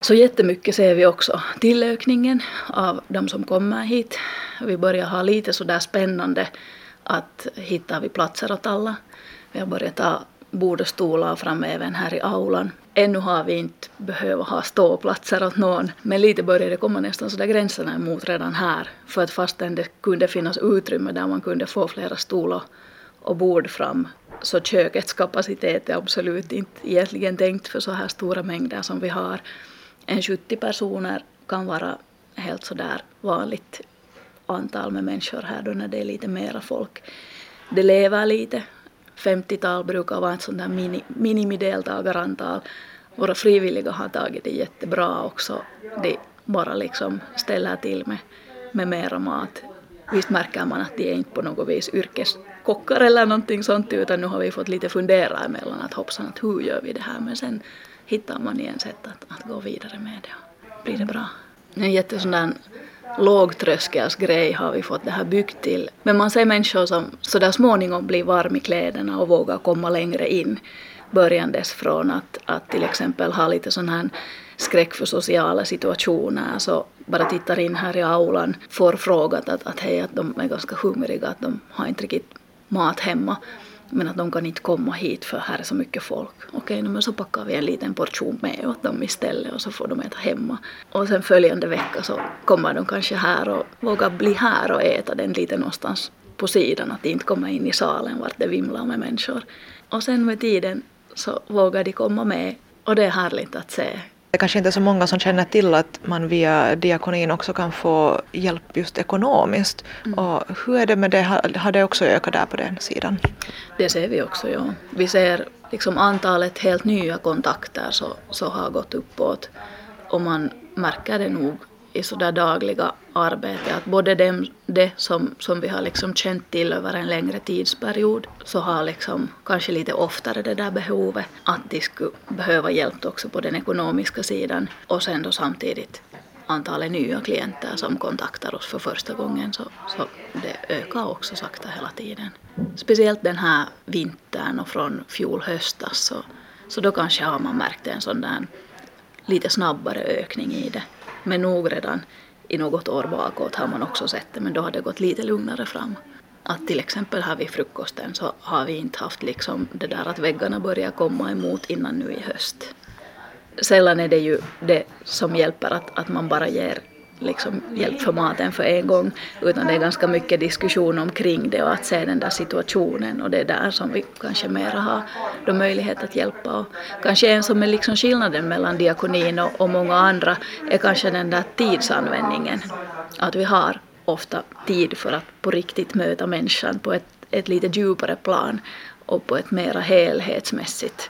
Så jättemycket ser vi också tillökningen av de som kommer hit. Vi börjar ha lite sådär spännande att hittar vi platser åt alla. Vi har börjat ta bord och stolar fram även här i aulan. Ännu har vi inte behövt ha ståplatser åt någon, men lite börjar det komma nästan sådär gränserna emot redan här. För att fastän det kunde finnas utrymme där man kunde få flera stolar och bord fram, så kökets kapacitet är absolut inte egentligen tänkt för så här stora mängder som vi har. En 70 personer kan vara helt sådär vanligt antal med människor här då när det är lite mera folk. Det lever lite. 50-tal brukar vara ett sånt där minimideltagarantal. Våra frivilliga har tagit det jättebra också. De bara liksom ställer till med mera mat. Visst märker man att de är inte på något vis yrkeskockar eller någonting sånt, utan nu har vi fått lite fundera emellan att hoppsan, att hur gör vi det här, men sen hittar man igen sätt att gå vidare med det och blir det bra. En jättesån lågtröskelsgrej har vi fått det här byggt till. Men man ser människor som så där småningom blir varm i kläderna och vågar komma längre in. Börjandes från att till exempel ha lite sån här skräck för sociala situationer. Så bara tittar in här i aulan, får frågat att hej, att de är ganska hungriga, att de har inte riktigt mat hemma. Men att de kan inte komma hit för här är så mycket folk. Okej, men så packar vi en liten portion med åt dem istället och så får de äta hemma. Och sen följande vecka så kommer de kanske här och vågar bli här och äta den lite någonstans på sidan. Att de inte kommer in i salen vart det vimlar med människor. Och sen med tiden så vågar de komma med och det är härligt att se. Det kanske inte är så många som känner till att man via diakonin också kan få hjälp just ekonomiskt. Och hur är det med det? Har det också ökat där på den sidan? Det ser vi också, ja. Vi ser liksom antalet helt nya kontakter så har gått uppåt. Och man märker det nog i sådär dagliga arbete att både det som vi har liksom känt till över en längre tidsperiod så har liksom kanske lite oftare det där behovet att de skulle behöva hjälp också på den ekonomiska sidan och sen då samtidigt antalet nya klienter som kontaktar oss för första gången så det ökar också sakta hela tiden. Speciellt den här vintern och från fjol höstas så då kanske har man märkt en sån där lite snabbare ökning i det. Men nog redan i något år bakåt har man också sett det, men då har det gått lite lugnare fram. Att till exempel här vid frukosten så har vi inte haft liksom det där att väggarna börjar komma emot innan nu i höst. Sällan är det ju det som hjälper att man bara ger liksom hjälp för maten för en gång, utan det är ganska mycket diskussion omkring det och att se den där situationen och det är där som vi kanske mera har då möjlighet att hjälpa. Och kanske en som är liksom skillnaden mellan diakonin och många andra är kanske den där tidsanvändningen. Att vi har ofta tid för att på riktigt möta människan på ett lite djupare plan och på ett mera helhetsmässigt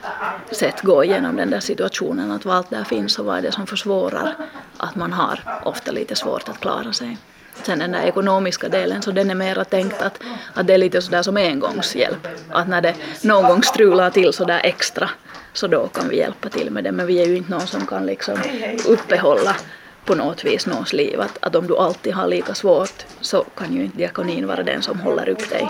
sätt gå igenom den där situationen, att vad allt där finns och vad är det som försvårar att man har ofta lite svårt att klara sig. Sen den där ekonomiska delen, så den är mera tänkt att det är lite sådär som engångshjälp. Att när det någon gång strular till sådär extra så då kan vi hjälpa till med det, men vi är ju inte någon som kan liksom uppehålla på något vis någons liv. Att om du alltid har lika svårt så kan ju inte diakonin vara den som håller upp dig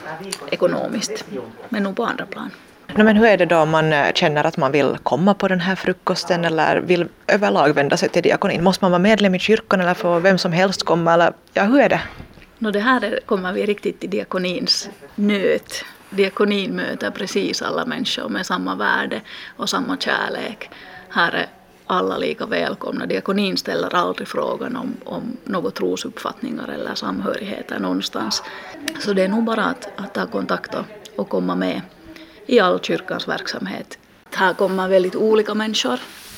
ekonomiskt, men nog på andra plan. Men hur är det då om man känner att man vill komma på den här frukosten eller vill överlag vända sig till diakonin? Måste man vara medlem i kyrkan eller får vem som helst komma? Eller, ja, hur är det? Det här kommer vi riktigt till diakonins nöt. Diakonin möter precis alla människor med samma värde och samma kärlek. Här är alla lika välkomna. Diakonin ställer aldrig frågan om några trosuppfattningar eller samhörigheter någonstans. Så det är nog bara att ta kontakt och komma med i all kyrkans verksamhet. Här kommer väldigt olika människor.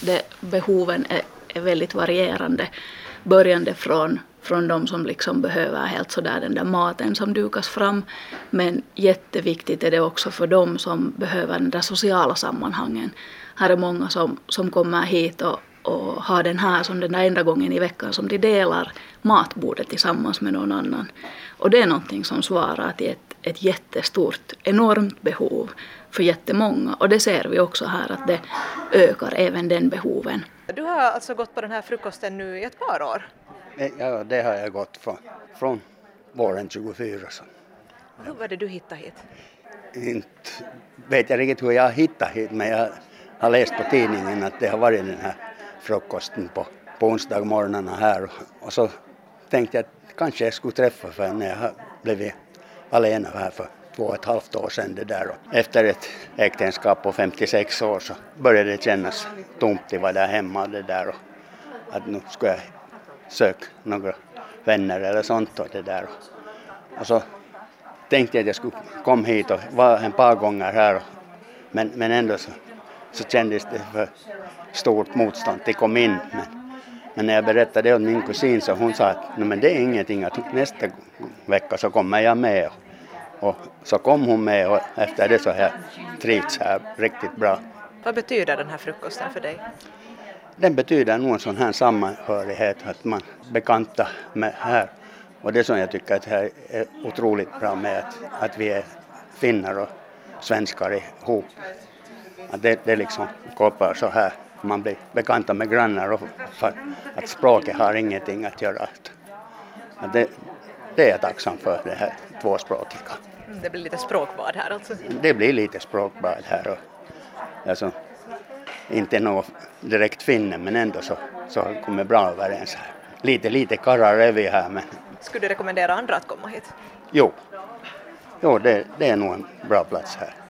Behoven är väldigt varierande. Börjande från de som liksom behöver helt sådär den där maten som dukas fram. Men jätteviktigt är det också för de som behöver den där sociala sammanhangen. Här är många som kommer hit och har den här som den där enda gången i veckan som de delar matbordet tillsammans med någon annan. Och det är någonting som svarar till ett jättestort, enormt behov för jättemånga. Och det ser vi också här att det ökar även den behoven. Du har alltså gått på den här frukosten nu i ett par år? Ja, det har jag gått från våren 24. Så. Hur var det du hittade hit? Inte vet jag riktigt hur jag har hittat hit, men jag har läst på tidningen att det har varit den här frukosten på onsdagmorgnarna här. Och så tänkte jag att kanske jag skulle träffa för när jag har blivit alena här för 2,5 år sedan det där. Och efter ett äktenskap på 56 år så började det kännas tomt att vara där hemma det där. Och att nu ska jag söka några vänner eller sånt och det där. Och så tänkte jag att jag skulle komma hit och vara en par gånger här. Men ändå så kändes det för stort motstånd till kom in. Men när jag berättade det åt min kusin så hon sa att men det är ingenting, att nästa vecka så kommer jag med. Och så kom hon med och efter det så har jag trivts här riktigt bra. Vad betyder den här frukosten för dig? Den betyder nog en sån här samhörighet att man bekantar med här. Och det som jag tycker att det här är otroligt bra med att vi är finnar och svenskar ihop. Att det liksom koppar så här. Man blir bekanta med grannar och för att språket har ingenting att göra. Att det är jag tacksam för, det här tvåspråkiga. Det blir lite språkbad här alltså? Det blir lite språkbad här. Och, alltså, inte något direkt finne men ändå så kommer bra överens här. Lite karrar är vi här. Men... Skulle du rekommendera andra att komma hit? Jo, det är nog en bra plats här.